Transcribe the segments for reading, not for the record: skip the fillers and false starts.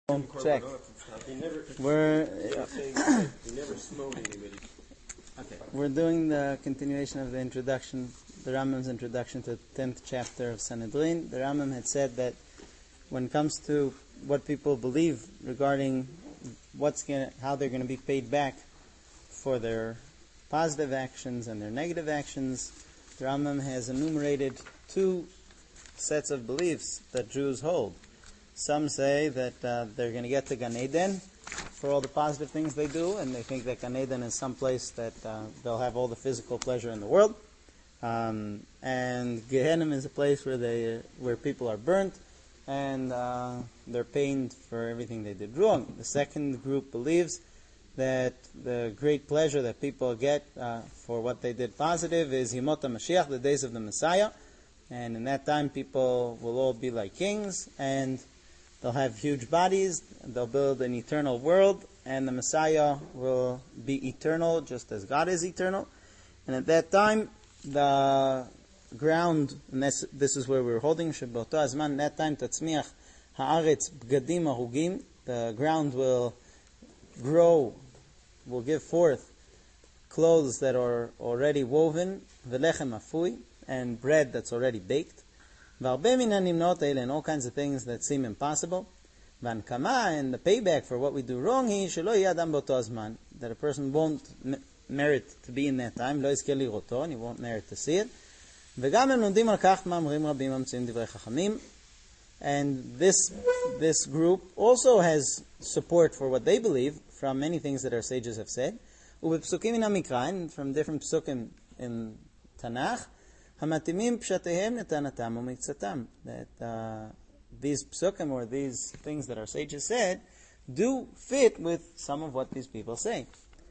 Check. We're doing the continuation of the introduction, the Rambam's introduction to the 10th chapter of Sanhedrin. The Rambam had said that when it comes to what people believe regarding how they're going to be paid back for their positive actions and their negative actions, the Rambam has enumerated two sets of beliefs that Jews hold. Some say that they're going to get to Gan Eden for all the positive things they do, and they think that Gan Eden is some place that they'll have all the physical pleasure in the world. And Gehenna is a place where people are burnt and they're pained for everything they did wrong. The second group believes that the great pleasure that people get for what they did positive is Yemot HaMashiach, the days of the Messiah. And in that time, people will all be like kings, and they'll have huge bodies, they'll build an eternal world, and the Messiah will be eternal just as God is eternal. And at that time, the ground, and this is where we're holding, Sheb'oto Azman, that time, Tatzmiach Haaretz Bgadim Ahugim, the ground will grow, will give forth clothes that are already woven, V'lechem Afui, and bread that's already baked. V'arbe min hanimnot eile, and all kinds of things that seem impossible. V'ankama, and the payback for what we do wrong, hi shelo yeh adam b'oto hazman, that a person won't merit to be in that time, lo yizke liroto, and he won't merit to see it. V'gam em lomdim al kach ma'amrim rabim hamtziim divrei chachamim, and this group also has support for what they believe from many things that our sages have said. U'b'psukim min hamikra, and from different psukim in Tanakh, hamatimim pshatehem netanatam u'miksatam, that these psukim, or these things that our sages said, do fit with some of what these people say.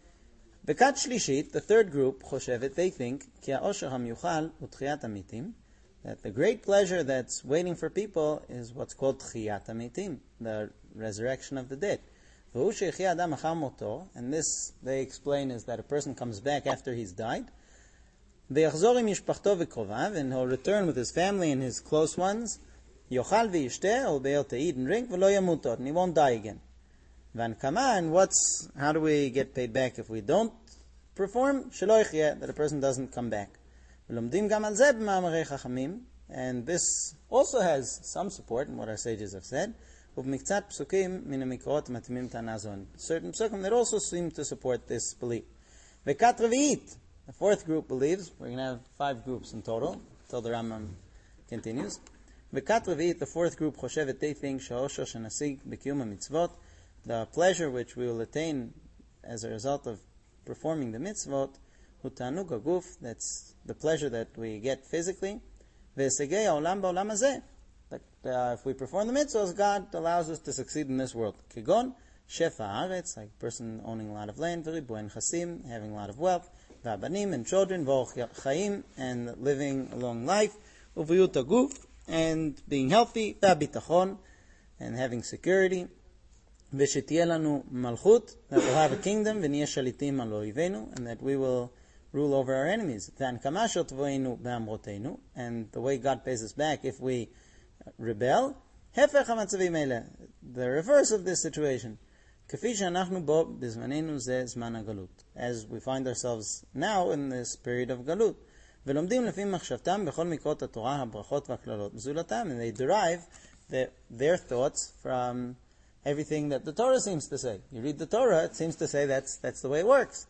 Bekat shlishit, the third group, choshevet, they think ki ha'osher hamyuchal u'tchiyat hamitim, that the great pleasure that's waiting for people is what's called tchiyat hamitim, the resurrection of the dead. V'hu she'yechia adam achar moto, and this, they explain, is that a person comes back after he's died, v'yachzor im mishpachto v'krovav, and he'll return with his family and his close ones, yochal v'yishteh, he'll be able to eat and drink, v'lo yamut od, and he won't die again. V'ankama, and how do we get paid back if we don't perform? Shelo yichyeh, that a person doesn't come back. V'lomdim gam al zeh b'ma'amarei chachamim, and this also has some support in what our sages have said. Uv'miktzat psukim min hamikrot matimim tanazon, certain psukim that also seem to support this belief. V'kat revi'it, the fourth group believes, we're going to have 5 groups in total, until the Rambam continues. V'kat revi'it, the fourth group, choshevet, they think, sha'osho shenasig b'kiyum hamitzvot, the pleasure which we will attain as a result of performing the mitzvot, hu ta'anug haguf, that's the pleasure that we get physically, v'esegei ha'olam ba'olam hazeh, that if we perform the mitzvahs, God allows us to succeed in this world. Kigon, shefa haaretz, like a person owning a lot of land, v'ribu'en chasim, having a lot of wealth, v'abanim, and children, v'orch chaim, and living a long life, uv'yut haguf, and being healthy, v'abitachon, and having security, v'shetiye lanu malchut, that we'll have a kingdom, v'niyeh shalitim al oivenu, and that we will rule over our enemies. V'ankama shotvoinu b'amroteinu, and the way God pays us back if we rebel, hefech hamatzavim eile, the reverse of this situation. K'fi she'anachnu bo b'zmanenu zeh zman hagalut, as we find ourselves now in this period of galut. V'lomdim lefi machshavtam b'chol mikrot haTorah habrachot v'haklalot b'zulatam, and they derive their thoughts from everything that the Torah seems to say. You read the Torah, it seems to say that's the way it works.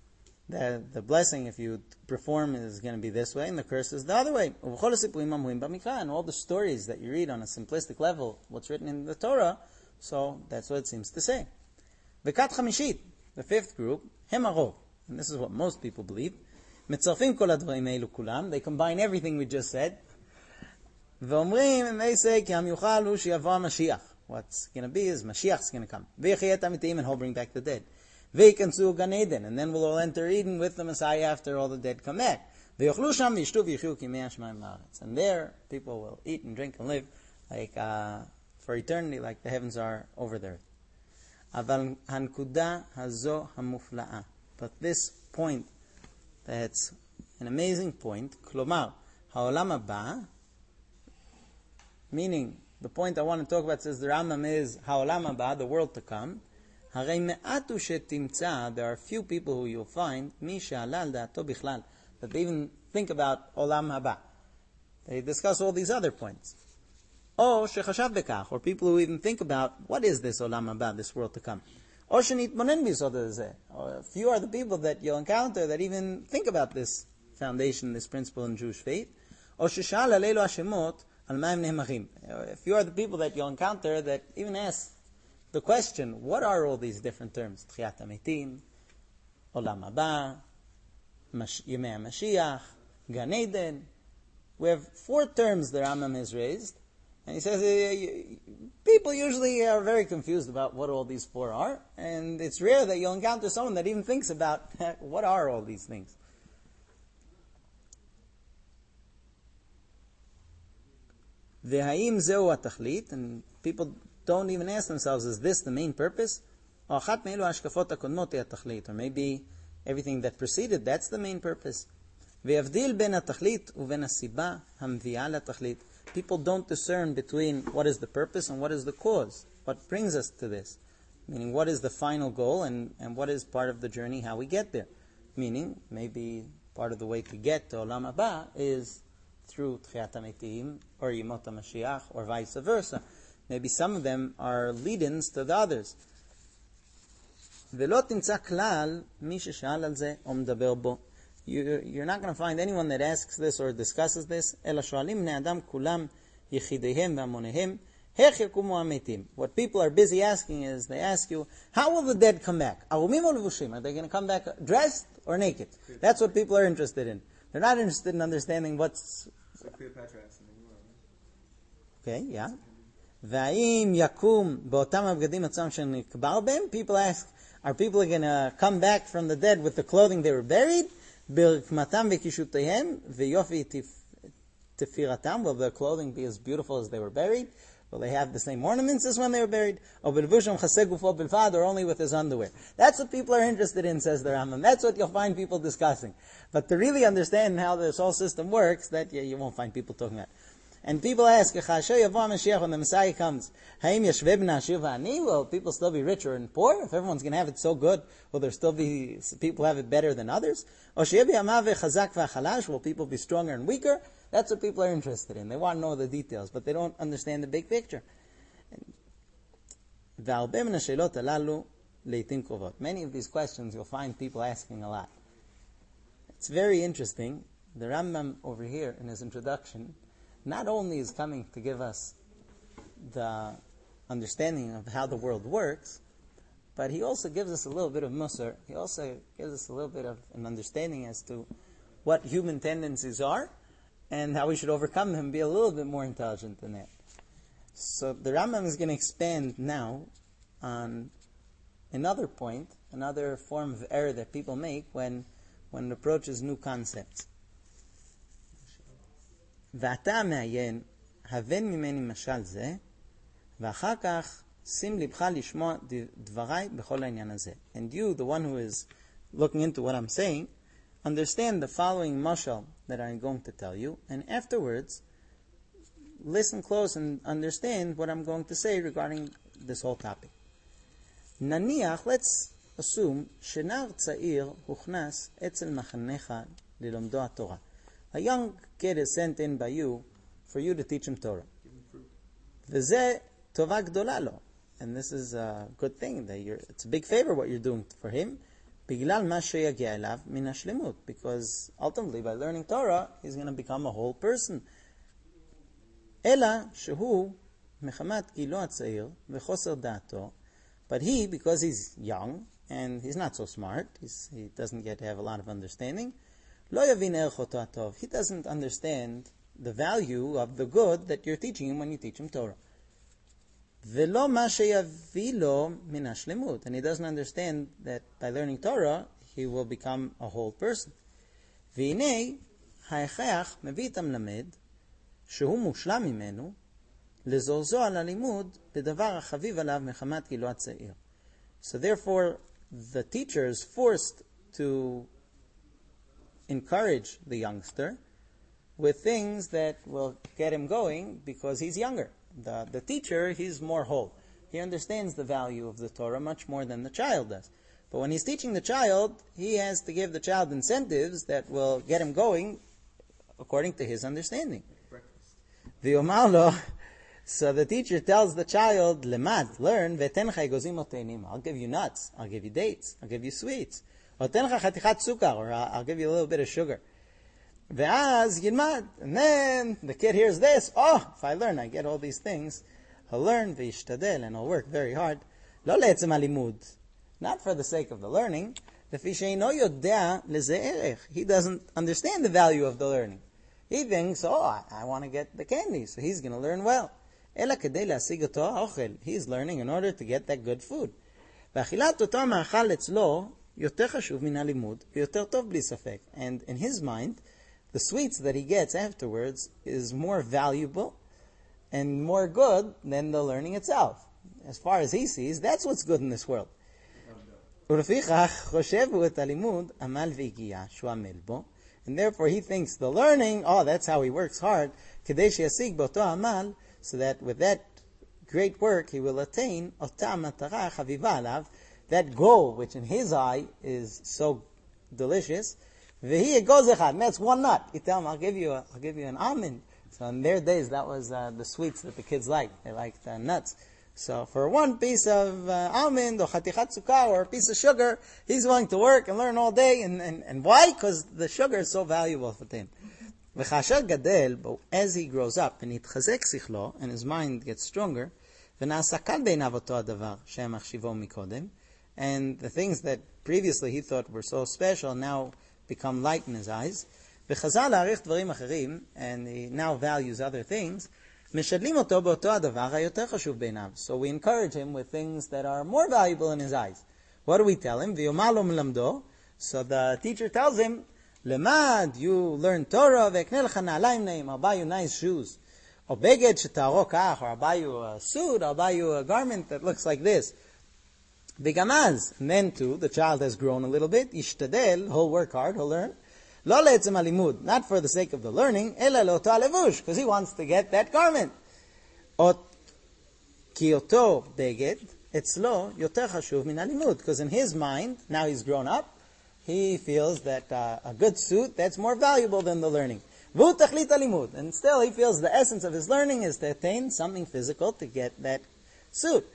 The blessing, if you perform, is going to be this way, and the curse is the other way. And all the stories that you read on a simplistic level, what's written in the Torah, so that's what it seems to say. V'kat chamishit, the fifth group, hem harov, and this is what most people believe. Metzarfim kol hadvarim eilu kulam, they combine everything we just said. V'omrim, and they say, ki hamyuchal hu sheyavo Mashiach. What's going to be is Mashiach's going to come. V'yechiyet hamitim, and he'll bring back the dead. V'yikansu Gan Eden, and then we'll all enter Eden with the Messiah after all the dead come back. V'yochlu sham v'yishtu v'yichyu ki mei hashmayim haaretz, and there people will eat and drink and live like for eternity, like the heavens are over there. Aval hankuda hazo hamufla'a, but this point, that's an amazing point. Klomar ha'olam haba, meaning the point I want to talk about, says the Rambam, is Ha'olam haba, the world to come. Harei me'atu shetimtza, there are few people who you'll find, mi she'ala al da'ato bichlal, that they even think about Olam haba. They discuss all these other points. Or shechashav bekach, or people who even think about, what is this Olam haba, this world to come? Or shenitmonen bisod hazeh, or few are the people that you'll encounter that even think about this foundation, this principle in Jewish faith. Or sheshal alelu hashemot al ma'im nehemachim. If you are the people that you'll encounter that even ask the question, what are all these different terms? Tchiyat hametim, Olam haba, Yemei HaMashiach, Gan Eden. We have 4 terms the Rambam has raised. And he says, people usually are very confused about what all these 4 are. And it's rare that you'll encounter someone that even thinks about what are all these things. V'ha'im zeu ha'tachlit, and people don't even ask themselves, is this the main purpose? Or maybe everything that preceded, that's the main purpose. V'yavdil ben ha'tachlit u'ben ha'siba hamvi'a la'tachlit. People don't discern between what is the purpose and what is the cause. What brings us to this? Meaning, what is the final goal and what is part of the journey, how we get there? Meaning, maybe part of the way to get to Olam haba is through Tchiyat HaMetim or Yemot HaMashiach or vice versa. Maybe some of them are lead-ins to the others. V'lo timtza klal mi shesha'al al ze o medaber bo. You're not going to find anyone that asks this or discusses this. Ela shoalim bnei adam kulam yechidehem v'amonehem hech yakumu hametim. What people are busy asking is, they ask you, how will the dead come back? Arumim or levushim? Are they going to come back dressed or naked? That's what people are interested in. They're not interested in understanding what's... So Cleopatra asked in the Okay, yeah. Va'im yakum b'otam abgadim atzam shenikbar b'hem. People ask, are people going to come back from the dead with the clothing they were buried? B'rikmatam v'kishutayhem v'yofi tefiratam. Will their clothing be as beautiful as they were buried? Will they have the same ornaments as when they were buried? Or b'levusham chaseh gufo b'lvad, or only with his underwear? That's what people are interested in, says the Rambam. That's what you'll find people discussing. But to really understand how this whole system works, that you won't find people talking about. And people ask, when the Messiah comes, will people still be richer and poor? If everyone's going to have it so good, will there still be people have it better than others? Will people be stronger and weaker? That's what people are interested in. They want to know the details, but they don't understand the big picture. Many of these questions you'll find people asking a lot. It's very interesting. The Rambam over here in his introduction not only is coming to give us the understanding of how the world works, but he also gives us a little bit of musar. He also gives us a little bit of an understanding as to what human tendencies are and how we should overcome them and be a little bit more intelligent than that. So the Rambam is going to expand now on another point, another form of error that people make when it approaches new concepts. ואתה מעיין, הבן ממני משל זה, ואחר כך שים לבך לשמוע דבריי בכל העניין הזה. And you, the one who is looking into what I'm saying, understand the following mashal that I'm going to tell you, and afterwards, listen close and understand what I'm going to say regarding this whole topic. נניח, let's assume, שנער צעיר הוכנס אצל מחנך ללומדו התורה. A young kid is sent in by you for you to teach him Torah. וזה טובה גדולה לו. And this is a good thing. It's a big favor what you're doing for him. בגלל מה שיגיע אליו מן השלמות. Because ultimately by learning Torah, he's going to become a whole person. אלא שהוא מחמת גילו הצעיר וחוסר דעתו. But he, because he's young and he's not so smart, he doesn't get to have a lot of understanding, לא יבין ערך אותו הטוב. He doesn't understand the value of the good that you're teaching him when you teach him Torah. ולא מה שיביא לו מן השלמות. And he doesn't understand that by learning Torah, he will become a whole person. והנה, ההכרח מביא את המלמד, שהוא מושלם ממנו, לזורזו על הלימוד בדבר החביב עליו מחמת גילו הצעיר. So therefore, the teacher is forced to encourage the youngster with things that will get him going because he's younger. The teacher, he's more whole. He understands the value of the Torah much more than the child does. But when he's teaching the child, he has to give the child incentives that will get him going according to his understanding. So the teacher tells the child, Lemad, learn, I'll give you nuts, I'll give you dates, I'll give you sweets. Or I'll give you a little bit of sugar. Ve'az yilmad. And then the kid hears this. Oh, if I learn, I get all these things. He'll learn, ve'ishtadel, and he'll work very hard. Lo le'etzem halimud. Not for the sake of the learning. He doesn't understand the value of the learning. He thinks, I want to get the candy, so he's going to learn well. He's learning in order to get that good food. And in his mind, the sweets that he gets afterwards is more valuable and more good than the learning itself. As far as he sees, that's what's good in this world. And therefore he thinks the learning, that's how he works hard, so that with that great work he will attain that goal, which in his eye is so delicious. And that's one nut. You tell him, I'll give you an almond. So in their days, that was the sweets that the kids liked. They liked nuts. So for one piece of almond or chatichat sukkar or a piece of sugar, he's willing to work and learn all day. And why? Because the sugar is so valuable for him. But as he grows up and his mind gets stronger, and the things that previously he thought were so special now become light in his eyes. And he now values other things. So we encourage him with things that are more valuable in his eyes. What do we tell him? So the teacher tells him, Lemad, you learn Torah, I'll buy you nice shoes. Or I'll buy you a suit, I'll buy you a garment that looks like this. Bigamaz. And then too, the child has grown a little bit. Ishtadel, he'll work hard, he'll learn. Lo le'etzem halimud, not for the sake of the learning, ela lo'to halevush, because he wants to get that garment. Ot kioto beged, etzlo yoter chashuv min halimud, because in his mind, now he's grown up, he feels that a good suit, that's more valuable than the learning. V'hu tachlit halimud, and still he feels the essence of his learning is to attain something physical to get that suit.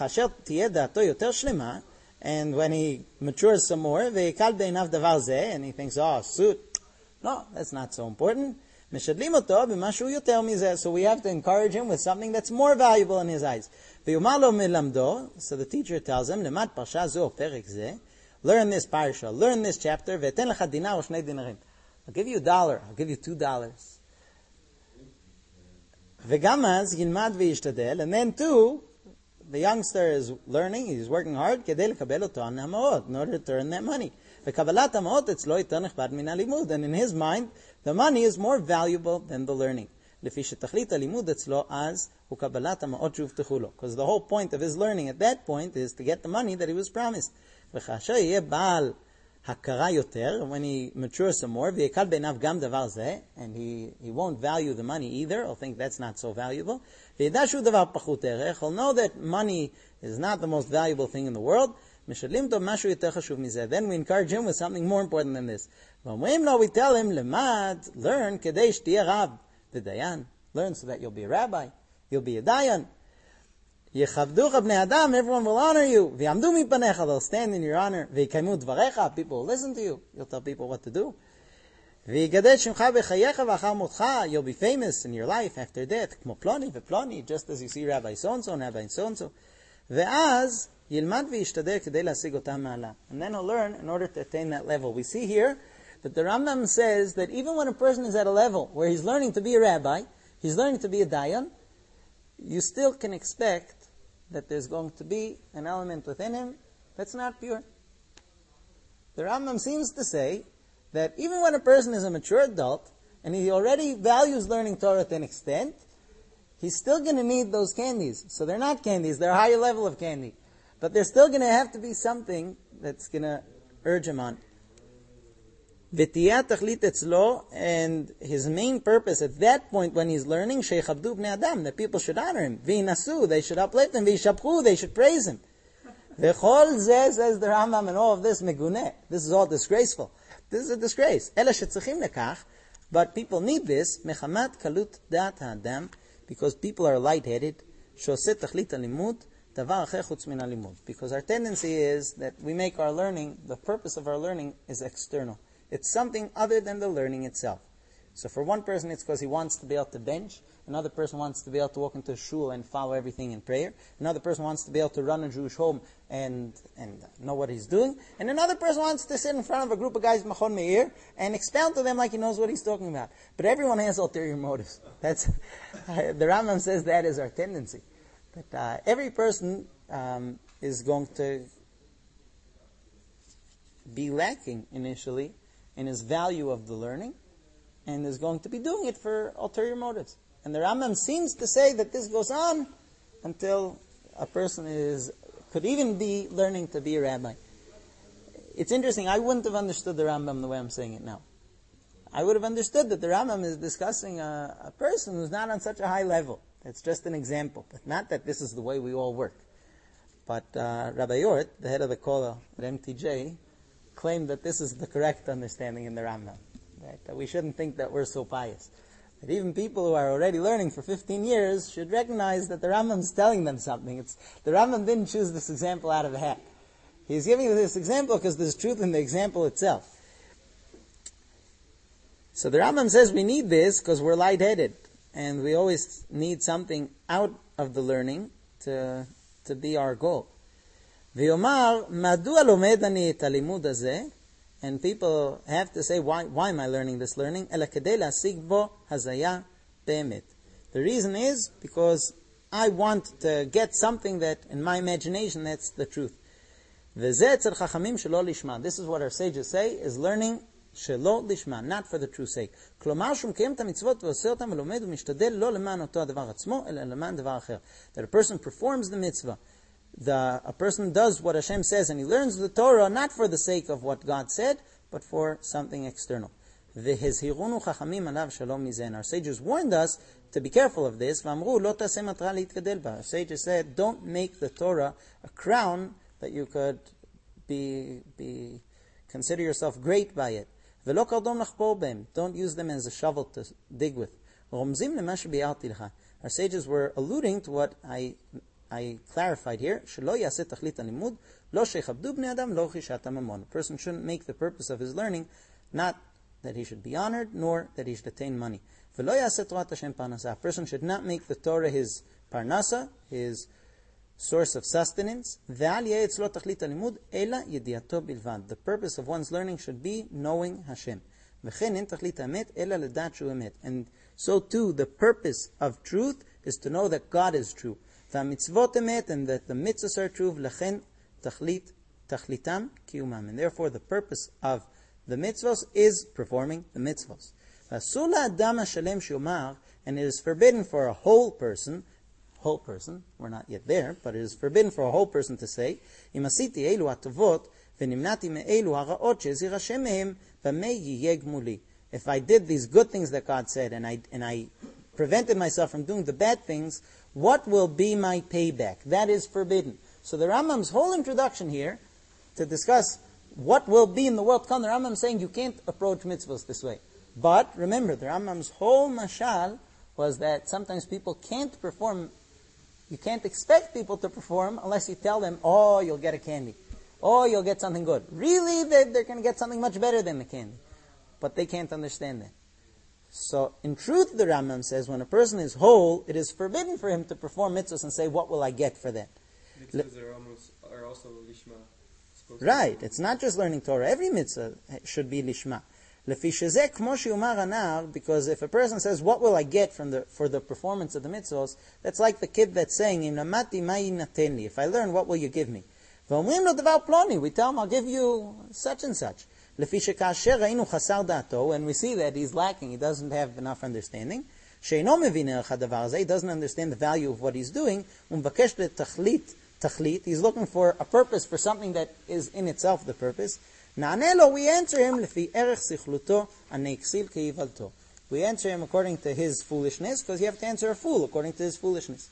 And when he matures some more, and he thinks, suit, no, that's not so important. So we have to encourage him with something that's more valuable in his eyes. So the teacher tells him, learn this parsha, learn this chapter, I'll give you $1, I'll give you $2. And then too, the youngster is learning, he's working hard, in order to earn that money. And in his mind, the money is more valuable than the learning. Because the whole point of his learning at that point is to get the money that he was promised. When he matures some more, and he won't value the money either, he'll think that's not so valuable. He'll know that money is not the most valuable thing in the world. Then we encourage him with something more important than this. We tell him, learn, learn so that you'll be a rabbi, you'll be a dayan. Everyone will honor you. They'll stand in your honor. People will listen to you. You'll tell people what to do. You'll be famous in your life after death. Just as you see Rabbi so-and-so and Rabbi so-and-so. And then he'll learn in order to attain that level. We see here that the Rambam says that even when a person is at a level where he's learning to be a rabbi, he's learning to be a dayan, you still can expect that there's going to be an element within him that's not pure. The Rambam seems to say that even when a person is a mature adult and he already values learning Torah to an extent, he's still going to need those candies. So they're not candies, they're a higher level of candy. But there's still going to have to be something that's going to urge him on. V'tiyah tachlit etzlo, and his main purpose at that point when he's learning, sheichabdu bnei adam, that people should honor him. V'inasu, they should uplift him. V'yishapchu, they should praise him. V'chol zeh, says the Rambam, and all of this meguneh. This is all disgraceful. This is a disgrace. Ela shetzachim lekach, but people need this, mechamat kalut dat ha'adam, because people are lightheaded, shoseh tachlit alimud, davar acher chutz min alimud. Because our tendency is that we make our learning, the purpose of our learning is external. It's something other than the learning itself. So for one person, it's because he wants to be able to bench. Another person wants to be able to walk into a shul and follow everything in prayer. Another person wants to be able to run a Jewish home and know what he's doing. And another person wants to sit in front of a group of guys, Machon Meir, and expound to them like he knows what he's talking about. But everyone has ulterior motives. That's the Rambam says that is our tendency. That every person is going to be lacking initially in his value of the learning, and is going to be doing it for ulterior motives. And the Rambam seems to say that this goes on until a person could even be learning to be a rabbi. It's interesting, I wouldn't have understood the Rambam the way I'm saying it now. I would have understood that the Rambam is discussing a person who's not on such a high level. It's just an example, but not that this is the way we all work. But Rabbi Yort, the head of the Kollel at MTJ, claimed that this is the correct understanding in the Rambam. Right? That we shouldn't think that we're so pious. That even people who are already learning for 15 years should recognize that the Rambam's telling them something. The Rambam didn't choose this example out of the hat. He's giving you this example because there's truth in the example itself. So the Rambam says we need this because we're lightheaded. And we always need something out of the learning to be our goal. V'yomar, madua lomed ani et halimud hazeh, and people have to say, why am I learning this learning? Ela kedei la'asig bo hazaya be'emet. The reason is because I want to get something that, in my imagination, that's the truth. V'zeh etzel chachamim shelo lishma. This is what our sages say, is learning shelo lishma, not for the true sake. Klomar shum kiyem ta mitzvot v'oseh otam v'lomed u'mishtadel lo leman oto hadavar atzmo, ela leman davar acher. That a person performs the mitzvah, a person does what Hashem says, and he learns the Torah not for the sake of what God said, but for something external. V'hezhirunu chachamim alav shalom mizeh. Our sages warned us to be careful of this. V'amru lo taseh matra litkadel ba. Our sages said, don't make the Torah a crown that you could consider yourself great by it. V'lo kardom lachpor behem. Don't use them as a shovel to dig with. Romzim lema shebi'arti lecha. Our sages were alluding to what I clarified here. Shelo yaseh tachlit halimud, lo sheichabdu bnei adam, lo chishat mamon. A person shouldn't make the purpose of his learning not that he should be honored, nor that he should attain money. V'lo yaseh Torat Hashem parnasa. A person should not make the Torah his parnasa, his source of sustenance. Ve'al yeh etzlo tachlit halimud, ela yediato bilvad. The purpose of one's learning should be knowing Hashem. V'chen en tachlit haemet, ela ledat shu emet. And so too, the purpose of truth is to know that God is true. V'amitzvot emet, and that the mitzvahs are true. V'lechen tachlitam kiyumam. And therefore, the purpose of the mitzvahs is performing the mitzvahs. V'asur la'adam hashalem shomar, and it is forbidden for a whole person, we're not yet there, but it is forbidden for a whole person to say, Im asiti elu hatovot, v'nimnati me'elu hara'ot she'ezir Hashem mehem, b'mei yiyeh gmuli. If I did these good things that God said, and I prevented myself from doing the bad things, what will be my payback? That is forbidden. So the Rambam's whole introduction here, to discuss what will be in the world to come, the Rambam is saying you can't approach mitzvahs this way. But remember, the Rambam's whole mashal was that sometimes people can't perform. You can't expect people to perform unless you tell them, oh, you'll get a candy. Oh, you'll get something good. Really, they're going to get something much better than the candy. But they can't understand that. So, in truth, the Rambam says, when a person is whole, it is forbidden for him to perform mitzvahs and say, what will I get for that? Mitzvahs are also lishma. Right. It's not just learning Torah. Every mitzvah should be lishma. Because if a person says, what will I get for the performance of the mitzvahs, that's like the kid that's saying, if I learn, what will you give me? We tell him, I'll give you such and such. And we see that he's lacking, he doesn't have enough understanding. He doesn't understand the value of what he's doing. He's looking for a purpose for something that is in itself the purpose. נענה לו, we answer him, לפי ערך סכלותו, הנאכסיל כאיוולתו. We answer him according to his foolishness, because you have to answer a fool according to his foolishness.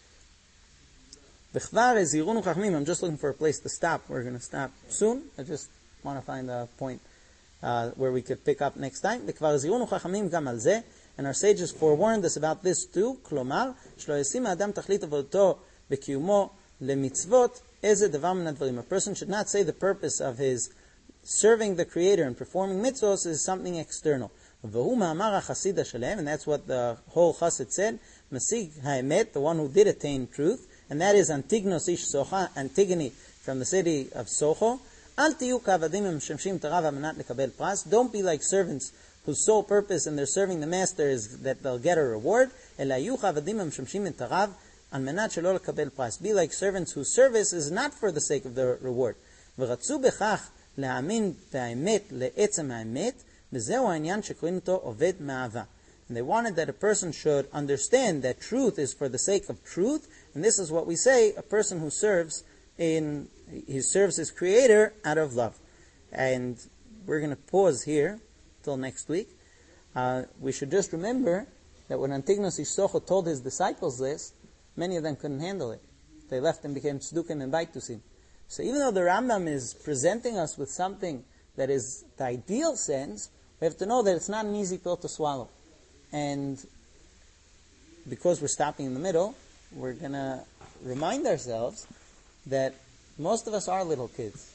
וכבר הזהירונו חכמים, I'm just looking for a place to stop. We're going to stop soon. I just want to find a point where we could pick up next time. וכבר הזהירונו חכמים גם על זה, and our sages forewarned us about this too, כלומר, שלא ישים האדם תכלית עבודתו בקיומו למצוות, איזה דבר מן הדברים. A person should not say the purpose of his serving the Creator and performing mitzvahs is something external. והוא מאמר החסיד השלם, and that's what the whole chassid said, משיג האמת, the one who did attain truth, and that is Antignos ish Socha, Antigone from the city of Socho. אל תהיו כעבדים המשמשים את הרב על מנת לקבל פרס. Don't be like servants whose sole purpose in their serving the master is that they'll get a reward. אלא יהיו כעבדים המשמשים את הרב על מנת שלא לקבל פרס. Be like servants whose service is not for the sake of the reward. ורצו בכך להאמין באמת לעצם האמת, וזהו העניין שקוראים אותו עובד מאהבה. And they wanted that a person should understand that truth is for the sake of truth, and this is what we say, a person who serves his Creator out of love. And we're going to pause here till next week. We should just remember that when Antignos ish Socho told his disciples this, many of them couldn't handle it. They left and became tzdukim and baitusim. So even though the Rambam is presenting us with something that is the ideal sense, we have to know that it's not an easy pill to swallow. And because we're stopping in the middle, we're going to remind ourselves that most of us are little kids.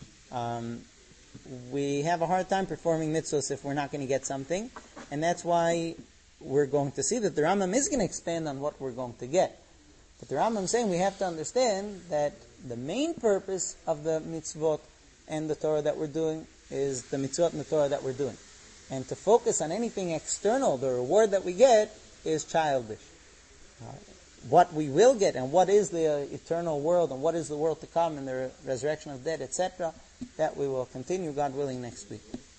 We have a hard time performing mitzvahs if we're not going to get something. And that's why we're going to see that the Rambam is going to expand on what we're going to get. But the Rambam is saying we have to understand that the main purpose of the mitzvot and the Torah that we're doing is the mitzvot and the Torah that we're doing. And to focus on anything external, the reward that we get, is childish. What we will get and what is the eternal world and what is the world to come and the resurrection of dead, etc., that we will continue, God willing, next week.